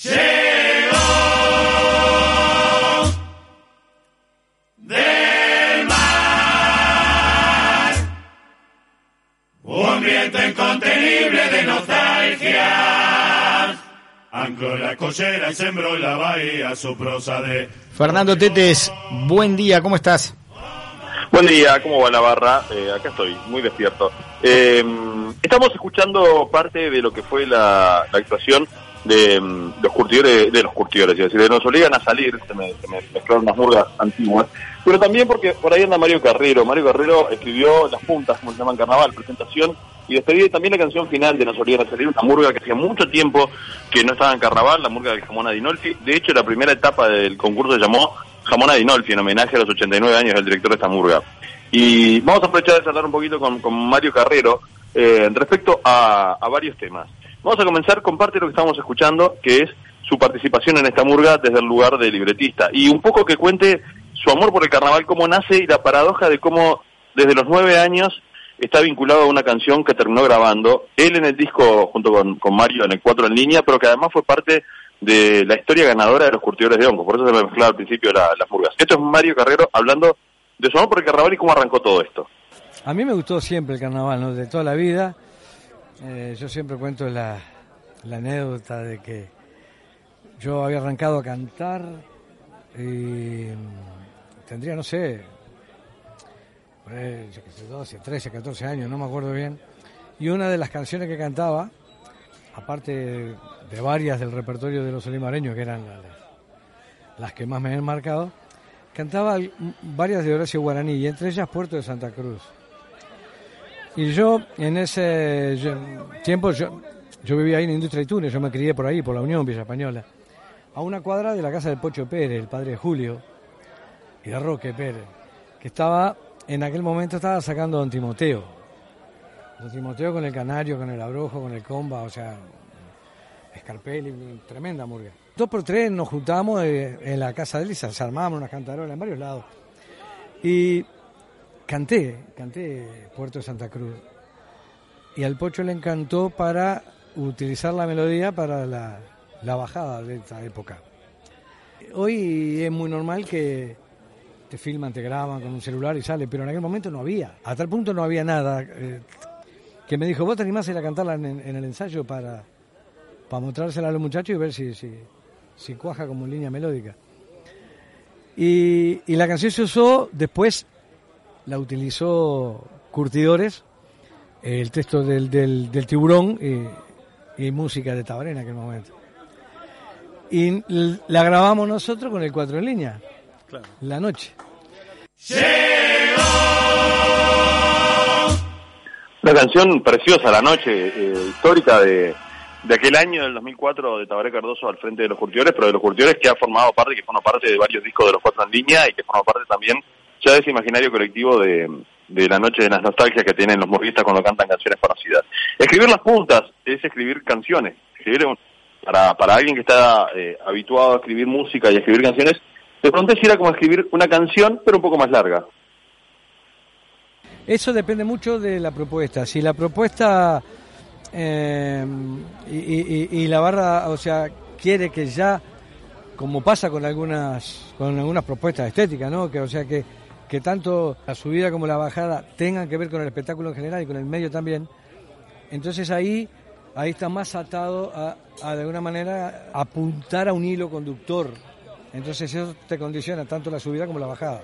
Llegó del mar un viento incontenible de nostalgia, ancló la collera y sembró la bahía su prosa de... Fernando Tetes, buen día, ¿cómo estás? Buen día, ¿cómo va la barra? Acá estoy, muy despierto. Estamos escuchando parte de lo que fue la actuación de los curtidores, es decir, nos obligan a salir, se me mezclaron unas murgas antiguas, pero también porque por ahí anda Mario Carrero. Mario Carrero escribió Las Puntas, como se llama en Carnaval, presentación y despedida, y también la canción final de Nos obligan a salir, una murga que hacía mucho tiempo que no estaba en Carnaval, la murga del Jamón Adinolfi. De hecho, la primera etapa del concurso se llamó Jamón Adinolfi, en homenaje a los 89 años del director de esta murga. Y vamos a aprovechar de charlar un poquito con Mario Carrero respecto a varios temas. Vamos a comenzar con parte de lo que estamos escuchando, que es su participación en esta murga desde el lugar de libretista. Y un poco que cuente su amor por el carnaval, cómo nace y la paradoja de cómo desde los 9 años está vinculado a una canción que terminó grabando él en el disco junto con Mario en el 4 en línea, pero que además fue parte de la historia ganadora de los curtidores de hongos. Por eso se me mezclaba al principio las murgas. Esto es Mario Carrero hablando de su amor por el carnaval y cómo arrancó todo esto. A mí me gustó siempre el carnaval, ¿no? De toda la vida. Yo siempre cuento la anécdota de que yo había arrancado a cantar y tendría, no sé, 12, 13, 14 años, no me acuerdo bien. Y una de las canciones que cantaba, aparte de varias del repertorio de los olimareños, que eran las que más me han marcado, cantaba varias de Horacio Guaraní, y entre ellas Puerto de Santa Cruz. Y yo, en ese tiempo, yo vivía ahí en Industria y Túnez, yo me crié por ahí, por la Unión, Villa Española, a una cuadra de la casa del Pocho Pérez, el padre de Julio, y de Roque Pérez, que en aquel momento estaba sacando Don Timoteo. Don Timoteo con el Canario, con el Abrojo, con el Comba, o sea, Scarpelli, tremenda murga. 2 por 3 nos juntamos en la casa de él y se armábamos unas cantarolas en varios lados. Y canté Puerto de Santa Cruz. Y al Pocho le encantó para utilizar la melodía para la bajada de esta época. Hoy es muy normal que te filman, te graban con un celular y sale, pero en aquel momento no había. A tal punto no había nada que me dijo, ¿vos te animás a ir a cantarla en el ensayo para mostrársela a los muchachos y ver si cuaja como línea melódica? Y la canción se usó, después la utilizó Curtidores, el texto del Tiburón y música de Tabaré en aquel momento. Y la grabamos nosotros con el 4 en línea, claro, la noche. Llegó Una canción preciosa, La Noche, histórica de aquel año del 2004 de Tabaré Cardoso al frente de los curtidores, pero de los curtidores que forma parte de varios discos de los 4 en línea y que forma parte también ya de ese imaginario colectivo de la noche de las nostalgias que tienen los murguistas cuando cantan canciones conocidas. Escribir Las Puntas es escribir canciones. Para alguien que está habituado a escribir música y a escribir canciones, de pronto era como escribir una canción, pero un poco más larga. Eso depende mucho de la propuesta. Si la propuesta y la barra, o sea, quiere que ya, como pasa con algunas propuestas estéticas, ¿no? Que tanto la subida como la bajada tengan que ver con el espectáculo en general y con el medio también. Entonces ahí está más atado a de alguna manera apuntar a un hilo conductor. Entonces eso te condiciona tanto la subida como la bajada.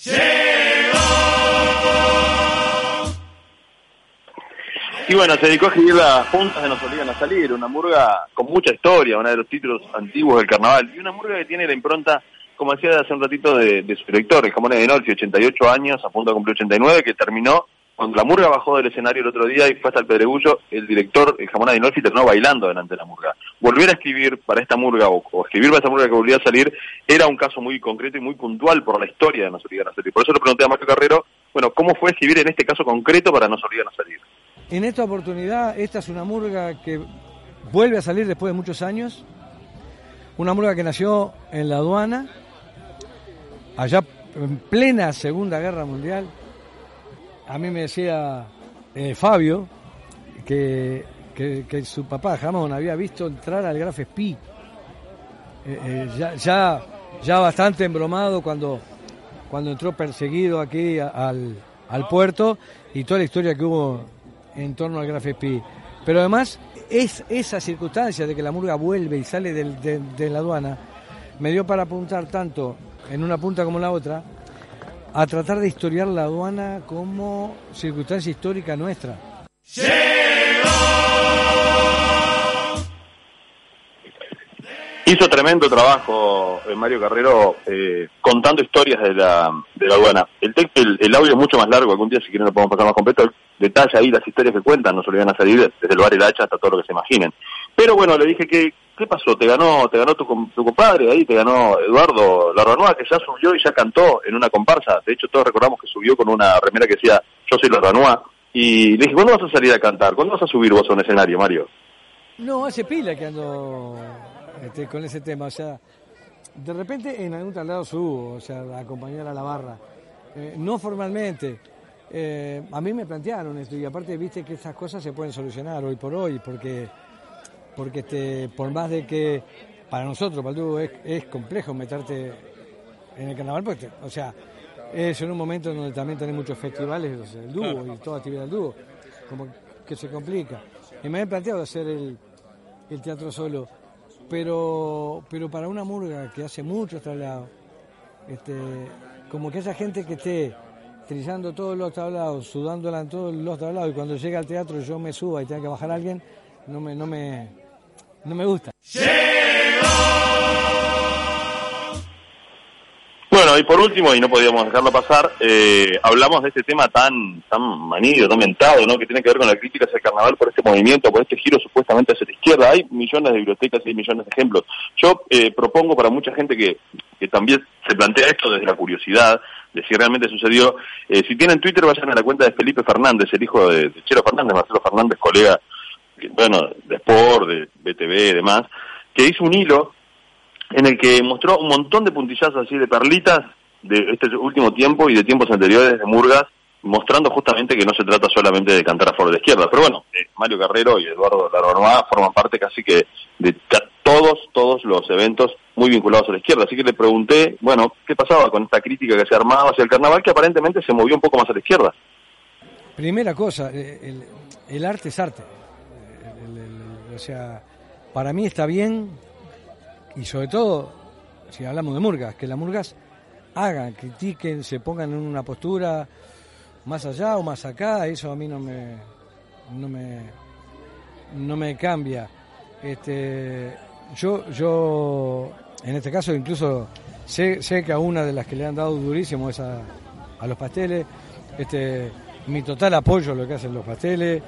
Y bueno, se dedicó a escribir Las Puntas de Nos obligan a salir, una murga con mucha historia, uno de los títulos antiguos del carnaval, y una murga que tiene la impronta, como decía hace un ratito, de su director, el Jamón Adinolfi, 88 años, a punto de cumplir 89, que terminó, cuando la murga bajó del escenario el otro día y fue hasta el Pedregullo, el director, el Jamón Adinolfi, terminó bailando delante de la murga. Volver a escribir para esta murga, o escribir para esta murga que volvía a salir, era un caso muy concreto y muy puntual por la historia de Nos obligan a salir. Por eso le pregunté a Mario Carrero, bueno, ¿cómo fue escribir en este caso concreto para Nos obligan a salir? En esta oportunidad, esta es una murga que vuelve a salir después de muchos años, una murga que nació en la aduana, allá en plena Segunda Guerra Mundial. A mí me decía Fabio que su papá Jamón había visto entrar al Graf Spee ya bastante embromado cuando entró perseguido aquí al puerto y toda la historia que hubo en torno al Graf Spee. Pero además, esa circunstancia de que la murga vuelve y sale de la aduana, me dio para apuntar tanto en una punta como en la otra, a tratar de historiar la aduana como circunstancia histórica nuestra. Hizo tremendo trabajo Mario Carrero contando historias de la aduana. El audio es mucho más largo, algún día si quieren lo podemos pasar más completo. Detalla ahí las historias que cuentan, no se le van a salir desde el bar El Hacha hasta todo lo que se imaginen. Pero bueno, le dije que ¿qué pasó? Te ganó tu compadre ahí, te ganó Eduardo Larranoa, que ya subió y ya cantó en una comparsa. De hecho, todos recordamos que subió con una remera que decía "Yo soy Larranoa". Y le dije, ¿cuándo vas a salir a cantar? ¿Cuándo vas a subir vos a un escenario, Mario? No, hace pila que ando con ese tema. O sea, de repente en algún traslado subo, o sea, a acompañar a la barra. No formalmente. A mí me plantearon esto y aparte viste que esas cosas se pueden solucionar hoy por hoy, porque por más de que para nosotros, para el dúo, es complejo meterte en el carnaval, porque, o sea, es en un momento donde también tenés muchos festivales, o sea, el dúo y toda actividad del dúo, como que se complica. Y me habían planteado hacer el teatro solo, pero para una murga que hace muchos traslados, como que esa gente que esté trillando todos los tablados, sudándola en todos los tablados, y cuando llega al teatro yo me suba y tenga que bajar a alguien, no me gusta. Bueno, y por último, y no podíamos dejarlo pasar, hablamos de este tema tan manido, tan mentado, ¿no? Que tiene que ver con la crítica hacia el carnaval por este movimiento, por este giro supuestamente hacia la izquierda. Hay millones de bibliotecas y millones de ejemplos. Yo propongo para mucha gente que también se plantea esto desde la curiosidad de si realmente sucedió. Si tienen Twitter, vayan a la cuenta de Felipe Fernández, el hijo de Chelo Fernández, Marcelo Fernández, colega, de Sport, de BTV y demás, que hizo un hilo en el que mostró un montón de puntillazos así de perlitas de este último tiempo y de tiempos anteriores de murgas, mostrando justamente que no se trata solamente de cantar a favor de la izquierda. Pero bueno, Mario Carrero y Eduardo Larranoa forman parte casi que de todos los eventos muy vinculados a la izquierda. Así que le pregunté, bueno, ¿qué pasaba con esta crítica que se armaba hacia el carnaval, que aparentemente se movió un poco más a la izquierda? Primera cosa, el arte es arte. O sea, para mí está bien, y sobre todo, si hablamos de murgas, que las murgas hagan, critiquen, se pongan en una postura más allá o más acá, eso a mí no me cambia. Yo en este caso incluso sé que a una de las que le han dado durísimo es a los pasteles, mi total apoyo a lo que hacen los pasteles.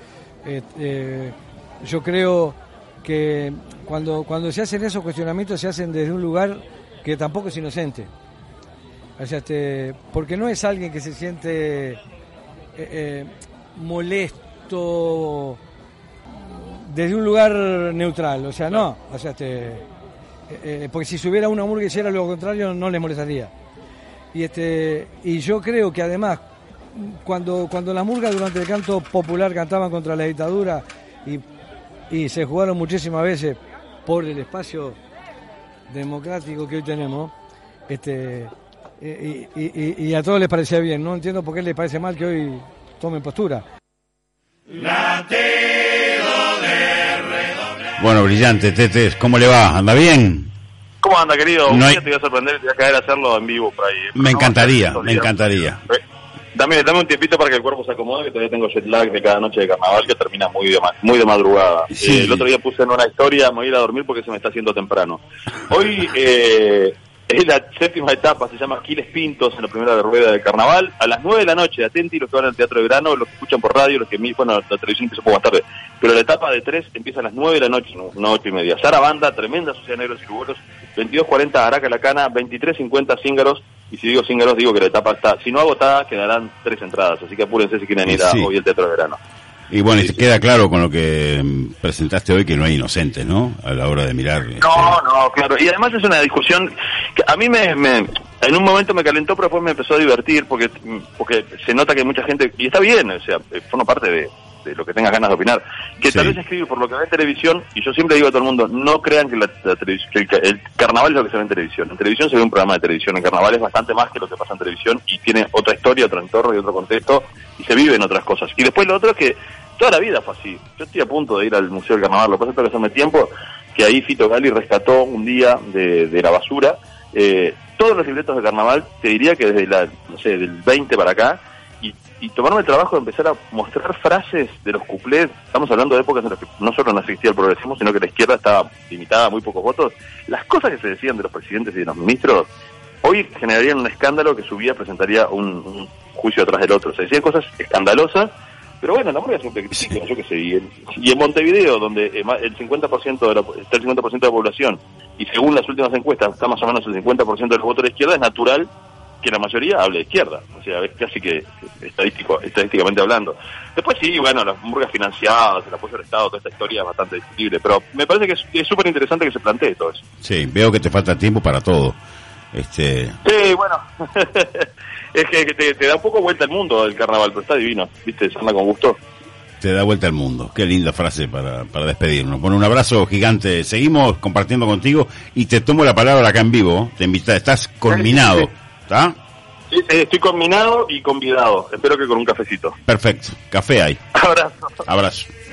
Yo creo que cuando se hacen esos cuestionamientos se hacen desde un lugar que tampoco es inocente. O sea, porque no es alguien que se siente molesto desde un lugar neutral, o sea, no, o sea, porque si se hubiera una murga y hiciera lo contrario no les molestaría. Y yo creo que además cuando las murgas durante el canto popular cantaban contra la dictadura y se jugaron muchísimas veces por el espacio democrático que hoy tenemos, y a todos les parecía bien. No entiendo por qué les parece mal que hoy tomen postura. Bueno, brillante, Tetes, ¿cómo le va? ¿Anda bien? ¿Cómo anda, querido? No hay... Te voy a sorprender y te voy a caer a hacerlo en vivo por ahí. Me encantaría. Dame un tiempito para que el cuerpo se acomode, que todavía tengo jet lag de cada noche de carnaval que termina muy de madrugada. Sí. El otro día puse en una historia, me voy a ir a dormir porque se me está haciendo temprano. Hoy es la séptima etapa, se llama Aquiles Pintos en la primera rueda de carnaval, a las 9 de la noche, atenti los que van al Teatro de Verano, los que escuchan por radio, los que bueno, la televisión empieza un poco más tarde, pero la etapa de 3 empieza a las 9 de la noche, no 8:30. Sara Banda, Tremenda Sociedad Negros y Lugolos, 22:40 Araca La Cana, 23:50 Cíngaros, y si digo Cíngaros digo que la etapa está, si no agotada, quedarán 3 entradas, así que apúrense si quieren ir hoy al Teatro de Verano. Y bueno, y queda claro con lo que presentaste hoy que no hay inocentes, ¿no? A la hora de mirar. No, claro. Y además es una discusión que a mí en un momento me calentó, pero después me empezó a divertir porque se nota que mucha gente, y está bien, o sea, forma parte lo que tengas ganas de opinar, que tal vez escribir por lo que ve en televisión, y yo siempre digo a todo el mundo, no crean que, el carnaval es lo que se ve en televisión. En televisión se ve un programa de televisión, en carnaval es bastante más que lo que pasa en televisión, y tiene otra historia, otro entorno y otro contexto, y se viven otras cosas. Y después lo otro es que toda la vida fue así. Yo estoy a punto de ir al Museo del Carnaval, lo que pasa es que hace tiempo que ahí Fito Gali rescató un día de la basura todos los libretos de carnaval, te diría que desde del 20 para acá, y tomarme el trabajo de empezar a mostrar frases de los cuplés. Estamos hablando de épocas en las que no solo no existía el progresismo, sino que la izquierda estaba limitada a muy pocos votos. Las cosas que se decían de los presidentes y de los ministros hoy generarían un escándalo que su vida presentaría un juicio atrás del otro. Se decían cosas escandalosas, pero bueno, la murga siempre critica, yo qué sé. Y en Montevideo, donde el 50% está el 50% de la población, y según las últimas encuestas está más o menos el 50% de los votos de la izquierda, es natural que la mayoría hable de izquierda, o sea, es casi que estadísticamente hablando. Después sí, bueno, las murgas financiadas, el apoyo del Estado, toda esta historia es bastante discutible, pero me parece que es súper interesante que se plantee todo eso. Sí, veo que te falta tiempo para todo. Sí, bueno, es que te da un poco vuelta al mundo el carnaval, pero está divino, ¿viste? Se anda con gusto. Te da vuelta al mundo. Qué linda frase para despedirnos. Bueno, un abrazo gigante. Seguimos compartiendo contigo y te tomo la palabra acá en vivo. Te invito, estás conminado. Sí. ¿Está? Sí, estoy combinado y convidado. Espero que con un cafecito. Perfecto. Café hay. Abrazo. Abrazo.